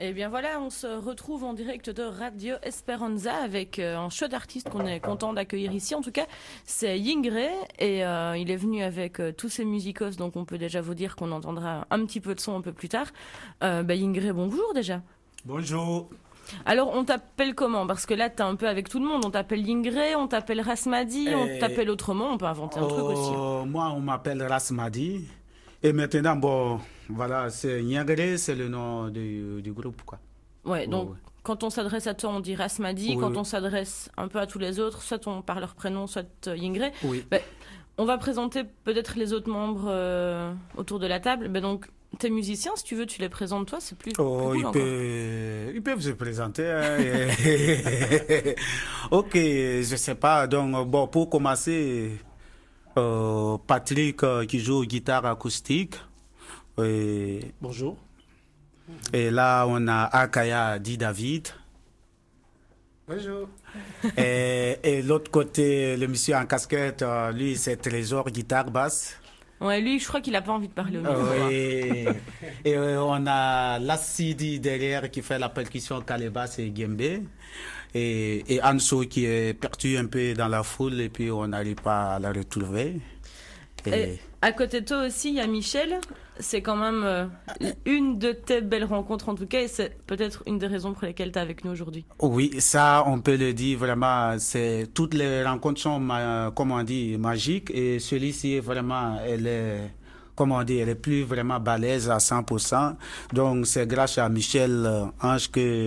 Et bien voilà, on se retrouve en direct de Radio Esperanza avec un chouette artiste qu'on est content d'accueillir ici. En tout cas, c'est Yngre et il est venu avec tous ses musicos, donc on peut déjà vous dire qu'on entendra un petit peu de son un peu plus tard. Yngre, bonjour déjà. Bonjour. Alors on t'appelle comment? Parce que là t'es un peu avec tout le monde. On t'appelle Yngre, on t'appelle Rasmadi, on t'appelle autrement, on peut inventer un truc aussi. Moi on m'appelle Rasmadi. Et maintenant, voilà, c'est Yngre, c'est le nom du groupe, quoi. Ouais, donc quand on s'adresse à toi, on dit Rasmadi. Quand on s'adresse un peu à tous les autres, soit on parle leur prénom, soit Yngre. Oui. On va présenter peut-être les autres membres autour de la table. Donc, tes musiciens, si tu veux, tu les présentes toi, c'est plus cool ils peuvent se présenter. Hein. Ok, je sais pas. Donc, pour commencer, Patrick qui joue guitare acoustique. Bonjour. Et là, on a Akaya Di David. Bonjour. Et l'autre côté, le monsieur en casquette, lui, c'est Trésor, guitare, basse. Ouais, lui, je crois qu'il n'a pas envie de parler au micro. Oui. Et on a Lassidi derrière qui fait la percussion calebasse et djembé. Et Anso qui est perdu un peu dans la foule et puis on n'arrive pas à la retrouver. Et à côté de toi aussi, il y a Michel. C'est quand même une de tes belles rencontres en tout cas et c'est peut-être une des raisons pour lesquelles tu es avec nous aujourd'hui. Oui, ça on peut le dire vraiment. Toutes les rencontres sont, magiques et celui-ci vraiment, elle est plus vraiment balèze à 100%. Donc c'est grâce à Michel Ange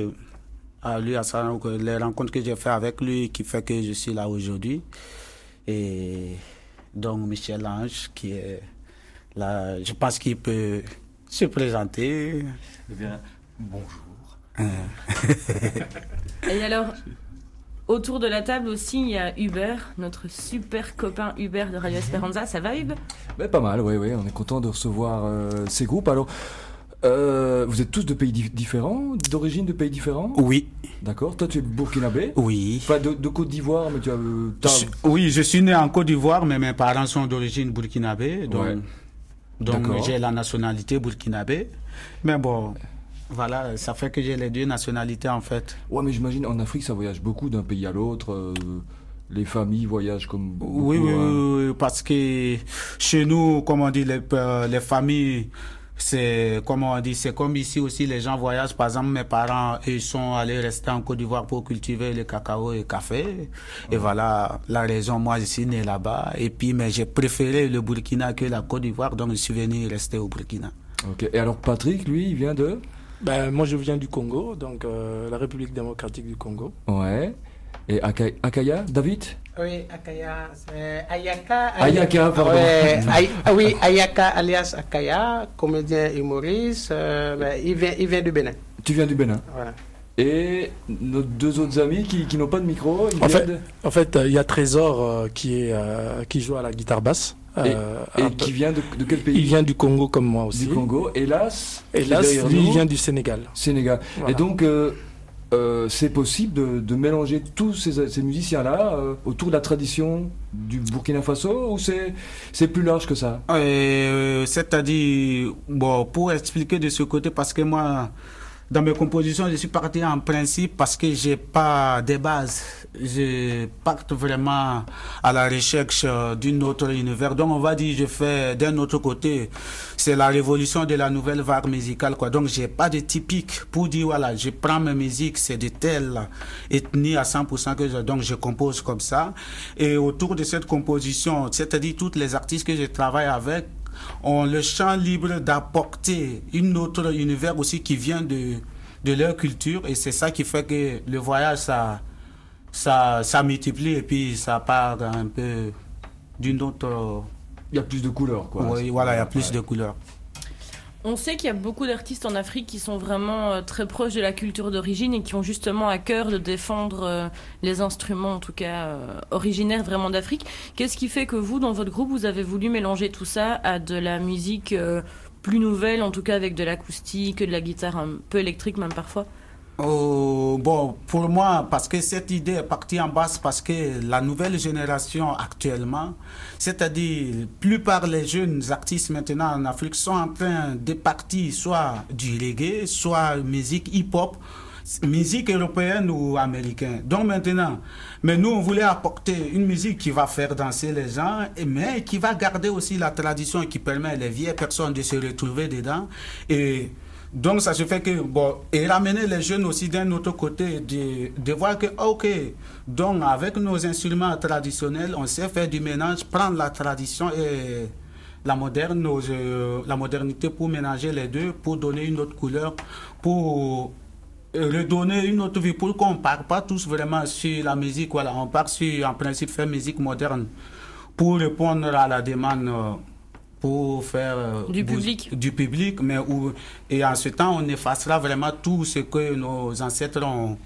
les rencontres que j'ai fait avec lui qui fait que je suis là aujourd'hui. Et donc Michel Ange qui est là, je pense qu'il peut se présenter. Eh bien, bonjour. Et alors, autour de la table aussi, il y a Hubert, notre super copain Hubert de Radio Esperanza. Ça va, Hub? Pas mal, oui, on est content de recevoir ces groupes. Alors, vous êtes tous de pays différents, d'origine de pays différents? Oui. D'accord. Toi, tu es burkinabé? Oui. Enfin, de Côte d'Ivoire, mais tu as... Oui, je suis né en Côte d'Ivoire, mais mes parents sont d'origine burkinabé. Donc j'ai la nationalité burkinabé. Mais bon, voilà, ça fait que j'ai les deux nationalités en fait. Ouais, mais j'imagine en Afrique, ça voyage beaucoup d'un pays à l'autre. Les familles voyagent comme beaucoup. Oui, parce que chez nous, comme on dit, les familles... C'est comme ici aussi, les gens voyagent. Par exemple, mes parents, ils sont allés rester en Côte d'Ivoire pour cultiver le cacao et le café. Et voilà la raison, moi, je suis né là-bas. Et puis, mais j'ai préféré le Burkina que la Côte d'Ivoire, donc je suis venu rester au Burkina. Ok. Et alors, Patrick, lui, il vient de... Moi, je viens du Congo, donc la République démocratique du Congo. Ouais. Et Akaya, David? Oui, Akaya, c'est Ayaka. Ayaka, pardon. Oui, Ayaka alias Akaya, comédien humoriste. Il vient du Bénin. Tu viens du Bénin. Voilà. Et nos deux autres amis qui n'ont pas de micro. En fait, il y a Trésor qui joue à la guitare basse. Et qui vient de quel pays? Il vient du Congo comme moi aussi. Du Congo. Hélas, lui, il vient du Sénégal. Sénégal. Voilà. Et donc... c'est possible de mélanger tous ces musiciens-là autour de la tradition du Burkina Faso ou c'est plus large que ça? C'est-à-dire, pour expliquer de ce côté, parce que moi, dans mes compositions, je suis parti en principe parce que j'ai pas des bases. Je parte vraiment à la recherche d'un autre univers. Donc, on va dire, je fais d'un autre côté. C'est la révolution de la nouvelle vague musicale, quoi. Donc, j'ai pas de typique pour dire, voilà, je prends mes musiques, c'est de telle ethnie à 100% donc je compose comme ça. Et autour de cette composition, c'est-à-dire toutes les artistes que je travaille avec, ont le champ libre d'apporter un autre univers aussi qui vient de leur culture. Et c'est ça qui fait que le voyage, ça multiplie et puis ça part un peu d'une autre... Il y a plus de couleurs, quoi. Oui, voilà, il y a plus de couleurs. On sait qu'il y a beaucoup d'artistes en Afrique qui sont vraiment très proches de la culture d'origine et qui ont justement à cœur de défendre les instruments, en tout cas originaires vraiment d'Afrique. Qu'est-ce qui fait que vous, dans votre groupe, vous avez voulu mélanger tout ça à de la musique plus nouvelle, en tout cas avec de l'acoustique, de la guitare un peu électrique même parfois? Bon, pour moi, parce que cette idée est partie en basse, parce que la nouvelle génération actuellement, c'est-à-dire la plupart des jeunes artistes maintenant en Afrique sont en train de partir soit du reggae, soit musique hip-hop, musique européenne ou américaine. Donc maintenant, mais nous on voulait apporter une musique qui va faire danser les gens, mais qui va garder aussi la tradition et qui permet les vieilles personnes de se retrouver dedans. Et donc ça se fait que, bon, et ramener les jeunes aussi d'un autre côté, de voir que, ok, donc avec nos instruments traditionnels, on sait faire du ménage, prendre la tradition et la modernité pour ménager les deux, pour donner une autre couleur, pour redonner une autre vie, pour qu'on ne parte pas tous vraiment sur la musique, voilà, on part sur, en principe, faire musique moderne, pour répondre à la demande pour faire du public, mais et en ce temps on effacera vraiment tout ce que nos ancêtres ont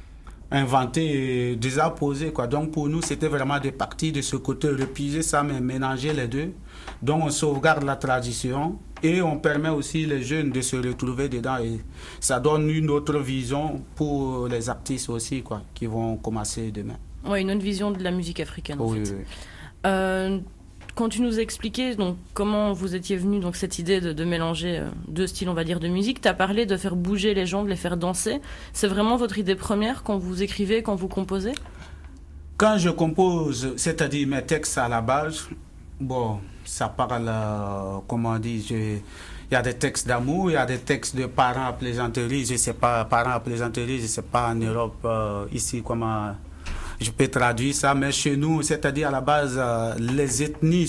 inventé et déjà posé, quoi. Donc pour nous c'était vraiment de partir de ce côté, repuiser ça mais mélanger les deux. Donc on sauvegarde la tradition et on permet aussi les jeunes de se retrouver dedans et ça donne une autre vision pour les artistes aussi, quoi, qui vont commencer demain. Oui, une autre vision de la musique africaine en fait. Oui. Quand tu nous expliquais donc, comment vous étiez venu, donc cette idée de mélanger deux styles, on va dire, de musique, tu as parlé de faire bouger les gens, de les faire danser. C'est vraiment votre idée première quand vous écrivez, quand vous composez? Quand je compose, c'est-à-dire mes textes à la base, bon, ça parle, comment dire, il y a des textes d'amour, il y a des textes de parents à plaisanterie, je ne sais pas, parents à plaisanterie, je ne sais pas en Europe, ici, comment... Je peux traduire ça, mais chez nous, c'est-à-dire à la base, les ethnies,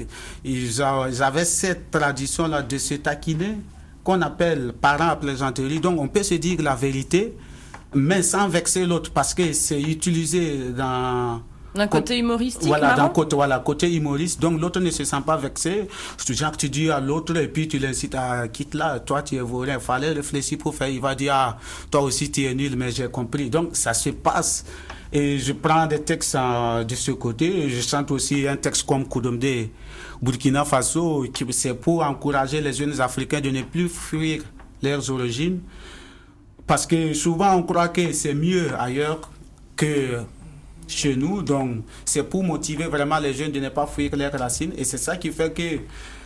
ils avaient cette tradition-là de se taquiner, qu'on appelle parents à plaisanterie. Donc, on peut se dire la vérité, mais sans vexer l'autre, parce que c'est utilisé dans... D'un côté humoristique, voilà, côté humoriste. Donc, l'autre ne se sent pas vexé. Genre, tu dis à l'autre, et puis tu l'incites à quitter là, toi, tu es volé. Il fallait réfléchir pour faire. Il va dire, ah, toi aussi, tu es nul, mais j'ai compris. Donc, ça se passe. Et je prends des textes de ce côté. Je chante aussi un texte comme Koudomde, Burkina Faso, qui c'est pour encourager les jeunes Africains de ne plus fuir leurs origines. Parce que souvent, on croit que c'est mieux ailleurs que chez nous. Donc, c'est pour motiver vraiment les jeunes de ne pas fuir leurs racines. Et c'est ça qui fait que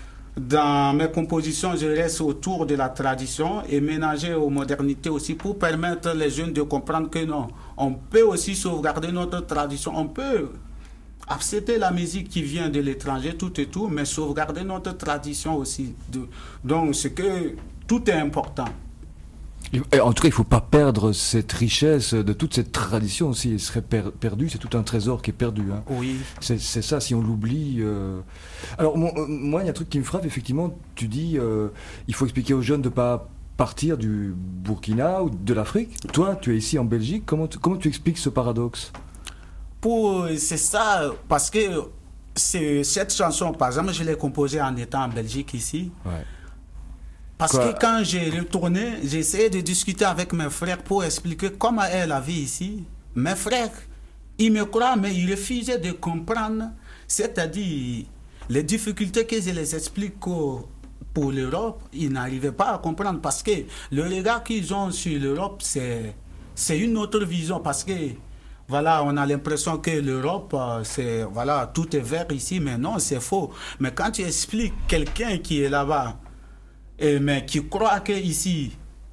dans mes compositions, je reste autour de la tradition et mélanger aux modernités aussi pour permettre les jeunes de comprendre que non, on peut aussi sauvegarder notre tradition. On peut accepter la musique qui vient de l'étranger, tout et tout, mais sauvegarder notre tradition aussi. Donc, c'est que tout est important. Et en tout cas, il ne faut pas perdre cette richesse de toute cette tradition aussi. Elle serait perdue, c'est tout un trésor qui est perdu. Hein. Oui. C'est ça, si on l'oublie. Alors, moi, il y a un truc qui me frappe, effectivement. Tu dis, il faut expliquer aux jeunes de ne pas partir du Burkina ou de l'Afrique. Toi, tu es ici en Belgique. Comment tu expliques ce paradoxe? C'est ça, parce que cette chanson, par exemple, je l'ai composée en étant en Belgique ici. Ouais. Parce que quand j'ai retourné, j'ai essayé de discuter avec mes frères pour expliquer comment est la vie ici. Mes frères, ils me croient, mais ils refusaient de comprendre. C'est-à-dire, les difficultés que je les explique pour l'Europe, ils n'arrivaient pas à comprendre. Parce que le regard qu'ils ont sur l'Europe, c'est une autre vision. Parce que, voilà, on a l'impression que l'Europe, voilà, tout est vert ici, mais non, c'est faux. Mais quand tu expliques quelqu'un qui est là-bas, mais qui croit qu'ici,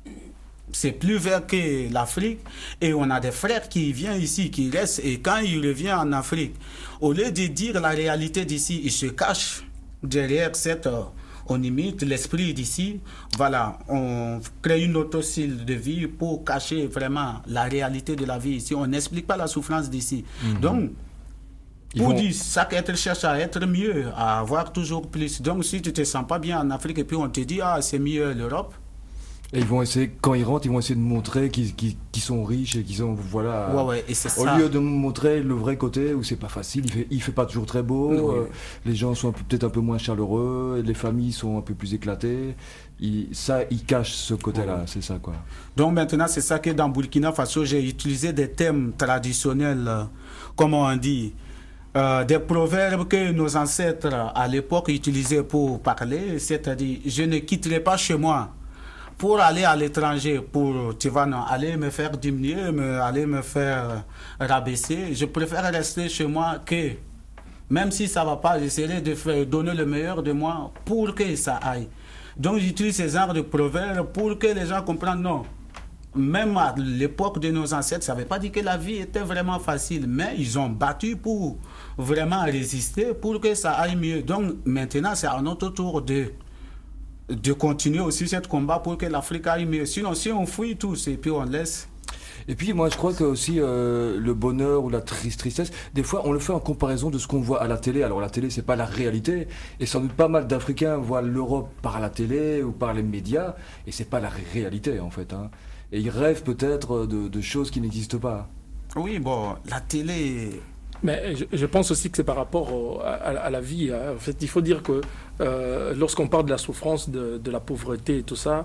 c'est plus vert que l'Afrique, et on a des frères qui viennent ici, qui restent, et quand ils reviennent en Afrique, au lieu de dire la réalité d'ici, ils se cachent derrière on imite l'esprit d'ici. Voilà, on crée une autre style de vie pour cacher vraiment la réalité de la vie ici. On n'explique pas la souffrance d'ici. Donc, pour dire, chaque être cherche à être mieux, à avoir toujours plus. Donc, si tu ne te sens pas bien en Afrique et puis on te dit, ah, c'est mieux l'Europe. Et ils vont essayer, quand ils rentrent, ils vont essayer de montrer qu'ils sont riches et qu'ils sont, voilà. Ouais, et c'est au ça. lieu de montrer le vrai côté où c'est pas facile, il fait pas toujours très beau, les gens sont peut-être un peu moins chaleureux, les familles sont un peu plus éclatées. Ils cachent ce côté-là, c'est ça, quoi. Donc maintenant, c'est ça que dans Burkina Faso, j'ai utilisé des thèmes traditionnels, comment on dit, des proverbes que nos ancêtres à l'époque utilisaient pour parler, c'est-à-dire, je ne quitterai pas chez moi pour aller à l'étranger, tu vas non, aller me faire diminuer, aller me faire rabaisser, je préfère rester chez moi que, même si ça ne va pas, j'essaierai de donner le meilleur de moi pour que ça aille. Donc j'utilise ces genres de proverbes pour que les gens comprennent, non. Même à l'époque de nos ancêtres, ça ne veut pas dire que la vie était vraiment facile, mais ils ont battu pour vraiment résister, pour que ça aille mieux. Donc maintenant, c'est à notre tour de continuer aussi ce combat pour que l'Afrique aille mieux. Sinon, si on fuit tous et puis on laisse... Et puis moi je crois que aussi le bonheur ou la tristesse, des fois on le fait en comparaison de ce qu'on voit à la télé. Alors la télé c'est pas la réalité, et sans doute pas mal d'Africains voient l'Europe par la télé ou par les médias, et c'est pas la réalité en fait. Hein. Et ils rêvent peut-être de choses qui n'existent pas. Oui, bon, la télé... Mais je pense aussi que c'est par rapport à la vie. En fait, il faut dire que lorsqu'on parle de la souffrance, de la pauvreté et tout ça,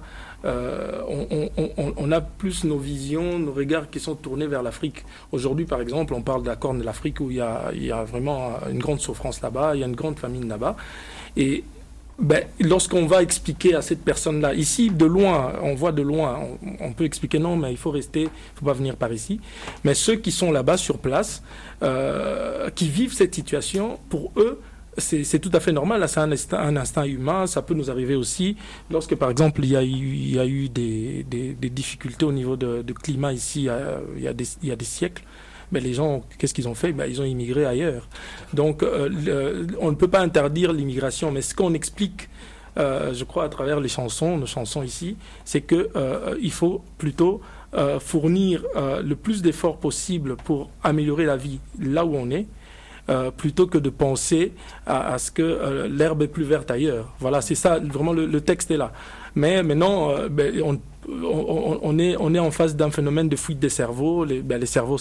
on a plus nos visions, nos regards qui sont tournés vers l'Afrique. Aujourd'hui, par exemple, on parle de la Corne de l'Afrique où il y a vraiment une grande souffrance là-bas, il y a une grande famine là-bas. Et lorsqu'on va expliquer à cette personne-là, ici, de loin, on voit de loin, on peut expliquer non, mais il faut rester, il ne faut pas venir par ici. Mais ceux qui sont là-bas, sur place, qui vivent cette situation, pour eux, c'est tout à fait normal. Là, c'est un instinct humain, ça peut nous arriver aussi. Lorsque, par exemple, il y a eu des difficultés au niveau de climat ici, il y a des siècles, mais les gens, qu'est-ce qu'ils ont fait? Ils ont immigré ailleurs. Donc, on ne peut pas interdire l'immigration, mais ce qu'on explique, je crois, à travers nos chansons ici, c'est qu'il faut plutôt fournir le plus d'efforts possible pour améliorer la vie là où on est, plutôt que de penser à ce que l'herbe est plus verte ailleurs. Voilà, c'est ça, vraiment, le texte est là. Mais maintenant, on est en face d'un phénomène de fuite des cerveaux. Les cerveaux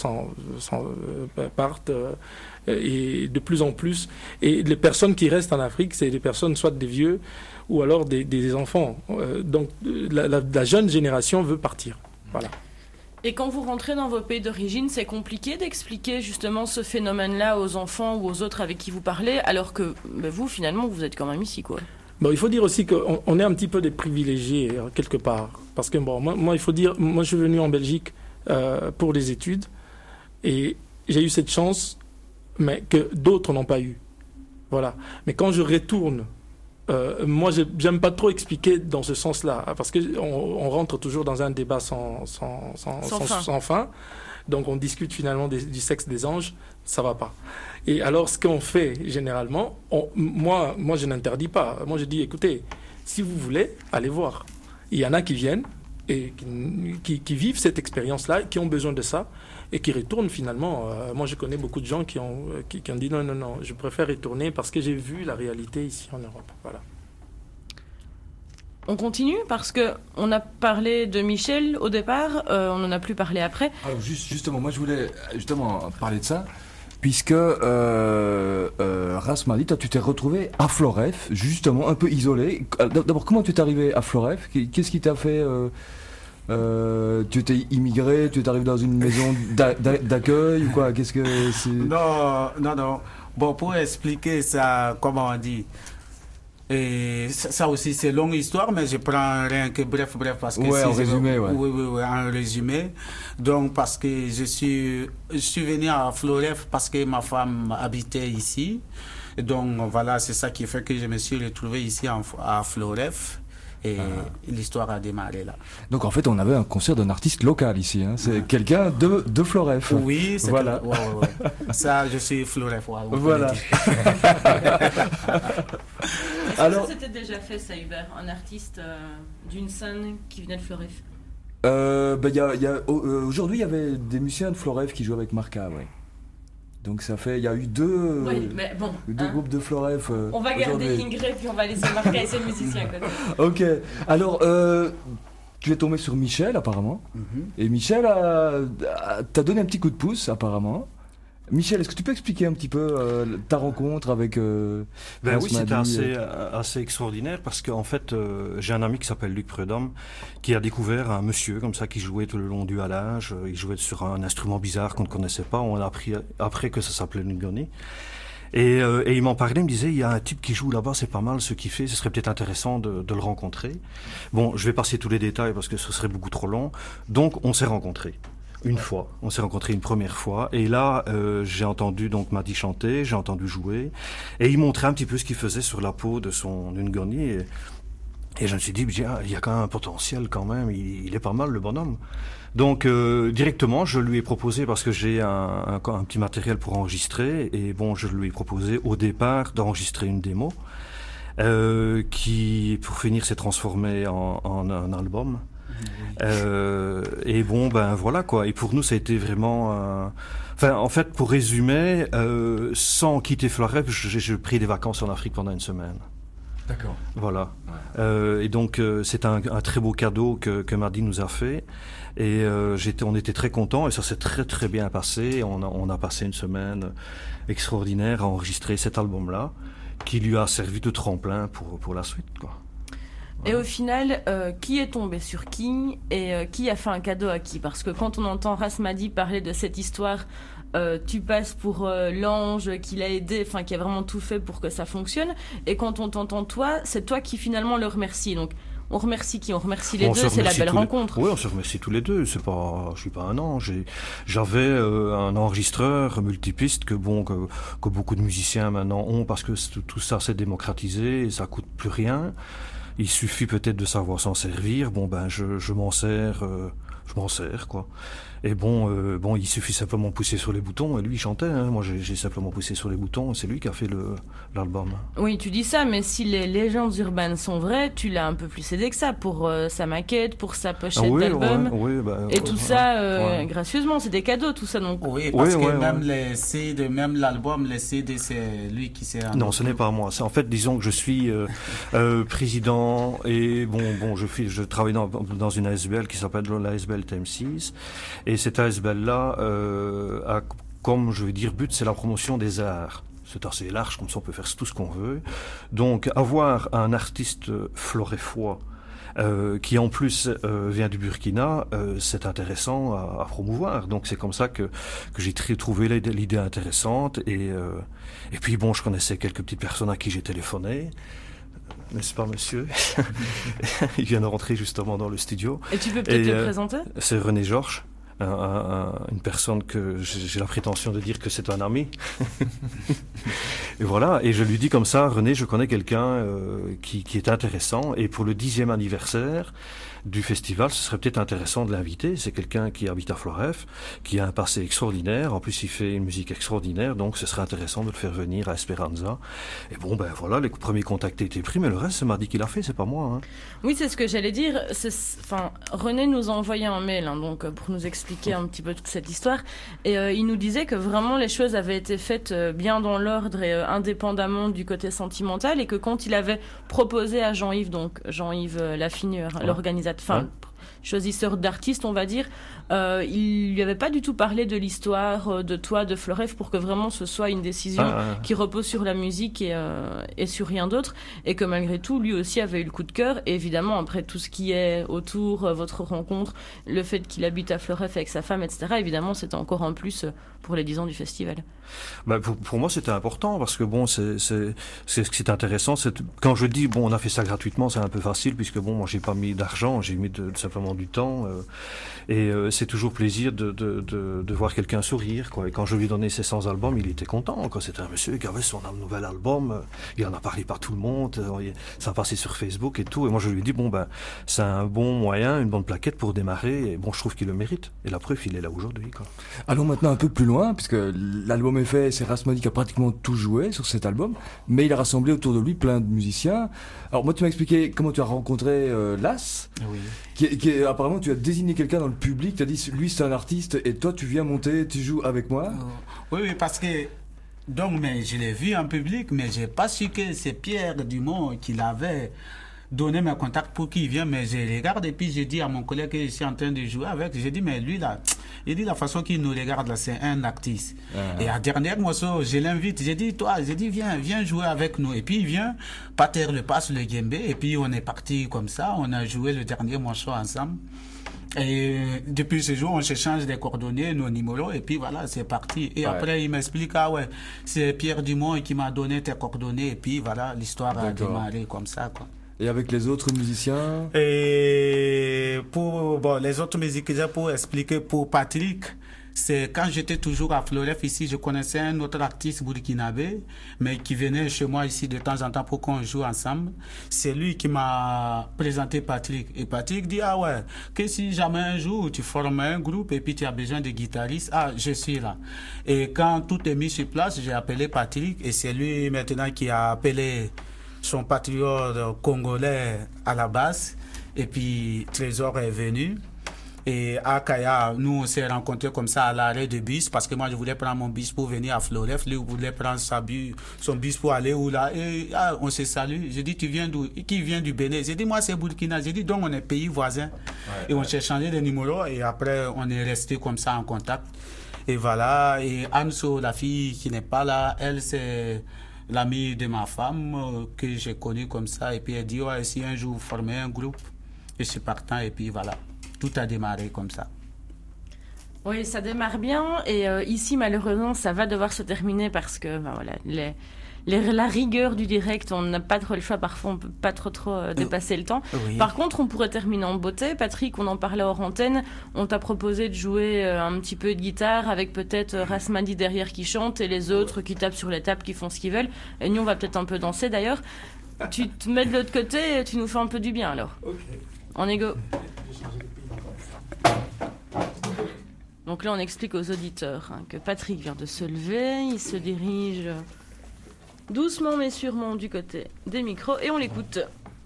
partent et de plus en plus. Et les personnes qui restent en Afrique, c'est des personnes, soit des vieux ou alors des enfants. Donc la jeune génération veut partir. Voilà. Et quand vous rentrez dans vos pays d'origine, c'est compliqué d'expliquer justement ce phénomène-là aux enfants ou aux autres avec qui vous parlez, alors que vous, finalement, vous êtes quand même ici, quoi. Bon, il faut dire aussi qu'on est un petit peu des privilégiés, quelque part. Parce que, bon, moi, il faut dire, moi, je suis venu en Belgique pour des études, et j'ai eu cette chance, mais que d'autres n'ont pas eu. Voilà. Mais quand je retourne, moi, j'aime pas trop expliquer dans ce sens-là, parce qu'on rentre toujours dans un débat sans fin. Donc, on discute finalement du sexe des anges, ça va pas. Et alors, ce qu'on fait généralement, moi, je n'interdis pas. Moi, je dis, écoutez, si vous voulez, allez voir. Il y en a qui viennent et qui vivent cette expérience-là, qui ont besoin de ça et qui retournent finalement. Moi, je connais beaucoup de gens qui ont dit non, je préfère retourner parce que j'ai vu la réalité ici en Europe. Voilà. On continue parce que on a parlé de Michel au départ, on n'en a plus parlé après. Alors justement, moi je voulais justement parler de ça, puisque Rasmali, toi tu t'es retrouvé à Floref, justement un peu isolé. D'abord, comment tu es arrivé à Floref? Qu'est-ce qui t'a fait tu étais immigré, tu es arrivé dans une maison d'accueil ou quoi? Qu'est-ce que c'est? Non. Bon, pour expliquer ça, comment on dit, et ça aussi c'est longue histoire, mais je prends rien que bref parce que en résumé, oui, en résumé. Donc parce que je suis venu à Floref parce que ma femme habitait ici. Et donc voilà, c'est ça qui fait que je me suis retrouvé ici à Floref. Et l'histoire a démarré là. Donc en fait, on avait un concert d'un artiste local ici. Hein. C'est quelqu'un de Floref. Oui, c'est voilà. Ouais. Ça, je suis Floref. Voilà. Alors, c'était déjà fait, ça, Hubert, un artiste d'une scène qui venait de Floref. Aujourd'hui, il y avait des musiciens de Floref qui jouaient avec Marca, ouais. Donc ça fait, il y a eu deux groupes de Floref. On va garder Ingrid puis on va laisser Marca et ses musiciens. Ok. Alors, tu es tombé sur Michel apparemment, et Michel t'a donné un petit coup de pouce apparemment. Michel, est-ce que tu peux expliquer un petit peu ta rencontre avec oui, c'était assez extraordinaire parce qu'en fait, j'ai un ami qui s'appelle Luc Prudhomme qui a découvert un monsieur comme ça qui jouait tout le long du halage. Il jouait sur un instrument bizarre qu'on ne connaissait pas. On a appris après que ça s'appelait l'Ngoni. Et il m'en parlait, il me disait, il y a un type qui joue là-bas, c'est pas mal ce qu'il fait, ce serait peut-être intéressant de le rencontrer. Bon, je vais passer tous les détails parce que ce serait beaucoup trop long. Donc, on s'est rencontrés. On s'est rencontrés une première fois, et là j'ai entendu donc Madi chanter, j'ai entendu jouer, et il montrait un petit peu ce qu'il faisait sur la peau de son Ngoni, et je me suis dit, il y a quand même un potentiel quand même, il est pas mal le bonhomme. Donc directement je lui ai proposé, parce que j'ai un petit matériel pour enregistrer, et bon je lui ai proposé au départ d'enregistrer une démo, qui pour finir s'est transformée en un album. Et bon ben voilà quoi, et pour nous ça a été vraiment enfin en fait pour résumer, sans quitter Floref, j'ai pris des vacances en Afrique pendant une semaine. D'accord. Voilà. Ouais. Et donc c'est un très beau cadeau que Madi nous a fait, et on était très contents, et ça s'est très très bien passé. On a passé une semaine extraordinaire à enregistrer cet album là, qui lui a servi de tremplin pour la suite quoi. Et au final, qui est tombé sur qui, et qui a fait un cadeau à qui? Parce que quand on entend Ras Madi parler de cette histoire, tu passes pour l'ange qui l'a aidé, enfin qui a vraiment tout fait pour que ça fonctionne. Et quand on t'entend toi, c'est toi qui finalement le remercie. Donc on remercie qui? On remercie les deux, c'est la belle rencontre. Oui, on se remercie tous les deux. Je suis pas un ange. J'avais un enregistreur multipiste que beaucoup de musiciens maintenant ont, parce que tout ça s'est démocratisé et ça coûte plus rien. Il suffit peut-être de savoir s'en servir. Bon ben je m'en sers quoi. Et bon il suffit simplement de pousser sur les boutons, et lui il chantait, hein. Moi j'ai simplement poussé sur les boutons, et c'est lui qui a fait l'album. Oui, tu dis ça, mais si les légendes urbaines sont vraies, tu l'as un peu plus aidé que ça pour sa maquette, pour sa pochette d'album, et tout ça gracieusement, c'est des cadeaux tout ça donc. Oui, parce que même les CD, même l'album, les CD, c'est lui qui s'est. Non, ce n'est pas moi. C'est en fait, disons que je suis président, et je travaille dans une ASBL qui s'appelle l'ASBL TM6. Et cette ASBL-là a comme, je veux dire, but, c'est la promotion des arts. C'est assez large, comme ça on peut faire tout ce qu'on veut. Donc avoir un artiste floréfois qui en plus vient du Burkina, c'est intéressant à promouvoir. Donc c'est comme ça que j'ai trouvé l'idée intéressante. Et puis bon, je connaissais quelques petites personnes à qui j'ai téléphoné. N'est-ce pas, monsieur? Il vient de rentrer justement dans le studio. Et tu peux peut-être le présenter? C'est René Georges. Une personne que j'ai la prétention de dire que c'est un ami. Et voilà, et je lui dis comme ça, René, je connais quelqu'un qui est intéressant, et pour le 10e anniversaire du festival, ce serait peut-être intéressant de l'inviter. C'est quelqu'un qui habite à Floref, qui a un passé extraordinaire, en plus il fait une musique extraordinaire, donc ce serait intéressant de le faire venir à Esperanza. Et bon ben voilà, les premiers contacts étaient pris, mais le reste c'est Madi qui l'a fait, c'est pas moi. Hein. Oui, c'est ce que j'allais dire. René nous a envoyé un mail donc pour nous expliquer un petit peu toute cette histoire, et il nous disait que vraiment les choses avaient été faites bien dans l'ordre et indépendamment du côté sentimental, et que quand il avait proposé à Jean-Yves Laffineur, l'organisateur, choisisseur d'artistes, on va dire, il lui avait pas du tout parlé de l'histoire de toi, de Floref, pour que vraiment ce soit une décision qui repose sur la musique et sur rien d'autre, et que malgré tout, lui aussi avait eu le coup de cœur. Et évidemment, après tout ce qui est autour, votre rencontre, le fait qu'il habite à Floref avec sa femme, etc., évidemment, c'était encore un plus pour les 10 ans du festival. Pour moi, c'était important, parce que bon, c'est intéressant. Quand je dis, bon, on a fait ça gratuitement, c'est un peu facile, puisque bon, moi, j'ai pas mis d'argent, j'ai mis simplement du temps, et c'est toujours plaisir de voir quelqu'un sourire, quoi. Et quand je lui ai donné ses 100 albums, il était content, quoi. C'était un monsieur qui avait son nouvel album, il en a parlé par tout le monde, ça a passé sur Facebook et tout, et moi je lui ai dit, bon ben, c'est un bon moyen, une bonne plaquette pour démarrer, et bon, je trouve qu'il le mérite, et la preuve, il est là aujourd'hui, quoi. Allons maintenant un peu plus loin, puisque l'album est fait, c'est Ras Madi qui a pratiquement tout joué sur cet album, mais il a rassemblé autour de lui plein de musiciens. Alors moi, tu m'as expliqué comment tu as rencontré Las, qui apparemment tu as désigné quelqu'un dans le public, tu as dit lui c'est un artiste et toi tu viens monter, tu joues avec moi. Oui, parce que mais je l'ai vu en public, mais j'ai pas su que c'est Pierre Dumont qui l'avait donné mes contacts pour qu'il vienne, mais je regarde et puis j'ai dit à mon collègue que je suis en train de jouer avec, j'ai dit mais lui là, il dit la façon qu'il nous regarde là, c'est un artiste. Et à dernier morceau, je l'invite, j'ai dit viens jouer avec nous, et puis il vient, Pater le passe le djembé, et puis on est parti comme ça, on a joué le dernier morceau ensemble. Et depuis ce jour, on s'échange des coordonnées, nos numéros, et puis voilà, c'est parti. Et après, il m'explique, ah ouais, c'est Pierre Dumont qui m'a donné tes coordonnées, et puis voilà, l'histoire a démarré comme ça, quoi. Et avec les autres musiciens? Et pour les autres musiciens, pour expliquer pour Patrick, c'est quand j'étais toujours à Floref ici, je connaissais un autre artiste burkinabé, mais qui venait chez moi ici de temps en temps pour qu'on joue ensemble. C'est lui qui m'a présenté Patrick. Et Patrick dit, ah ouais, que si jamais un jour tu formes un groupe et puis tu as besoin de guitaristes, ah, je suis là. Et quand tout est mis sur place, j'ai appelé Patrick et c'est lui maintenant qui a appelé son patriote congolais à la base. Et puis Trésor est venu. Et à Kaya, nous on s'est rencontrés comme ça à l'arrêt de bus parce que moi je voulais prendre mon bus pour venir à Floref, lui voulait prendre son bus pour aller où là. Et on se salue. J'ai dit, tu viens d'où? Qui vient du Bénin? J'ai dit, moi c'est Burkina. J'ai dit, donc on est pays voisins. Et on s'est changé de numéro et après on est resté comme ça en contact. Et voilà. Et Anso, la fille qui n'est pas là, elle c'est l'amie de ma femme que j'ai connue comme ça. Et puis elle dit, ouais, si un jour vous formez un groupe, je suis partant. Et puis voilà. Tout a démarré comme ça. Oui, ça démarre bien. Et ici, malheureusement, ça va devoir se terminer parce que voilà, la rigueur du direct, on n'a pas trop le choix. Parfois, on ne peut pas trop dépasser le temps. Oui. Par contre, on pourrait terminer en beauté. Patrick, on en parlait hors antenne. On t'a proposé de jouer un petit peu de guitare avec peut-être Rasmadi derrière qui chante et les autres qui tapent sur les tables, qui font ce qu'ils veulent. Et nous, on va peut-être un peu danser d'ailleurs. Tu te mets de l'autre côté et tu nous fais un peu du bien alors. Ok. On est go. Donc là, on explique aux auditeurs que Patrick vient de se lever, il se dirige doucement mais sûrement du côté des micros et on l'écoute.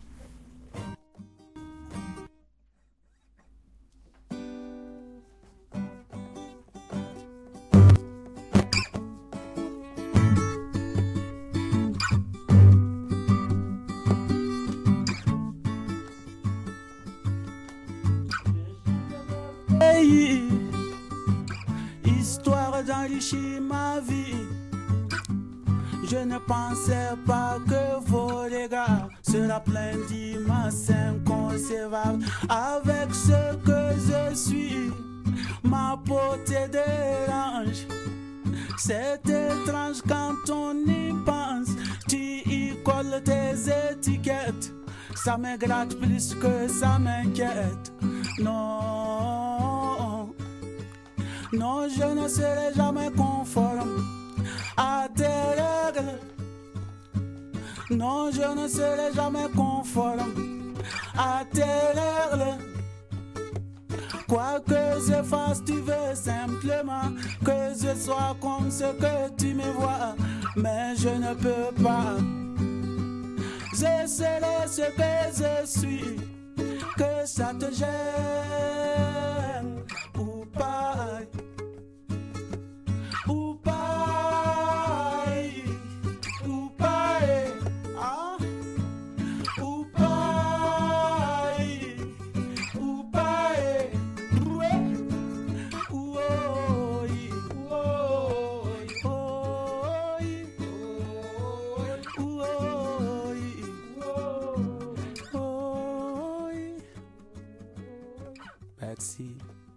Histoire d'enrichir ma vie. Je ne pensais pas que vos regards seraient pleins d'images inconcevables. Avec ce que je suis, ma peau te dérange. C'est étrange quand on y pense. Tu y colles tes étiquettes. Ça me gratte plus que ça m'inquiète. Non, non, je ne serai jamais conforme à tes règles. Non, je ne serai jamais conforme à tes règles. Quoi que je fasse, tu veux simplement que je sois comme ce que tu me vois. Mais je ne peux pas. Je serai ce que je suis. Que ça te gêne ou pas. Ou pas. Ou pas. Ah. Ou pas. Ou pas. Merci.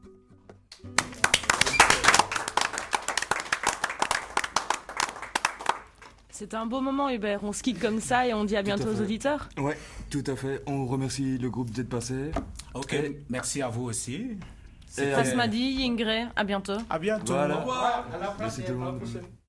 C'est un beau moment, Hubert. On se quitte comme ça et on dit à bientôt aux auditeurs. Ouais, tout à fait. On remercie le groupe d'être passé. Ok, merci à vous aussi. Rasmadi, Yingre, à bientôt. À bientôt. Voilà. Au revoir. À la prochaine.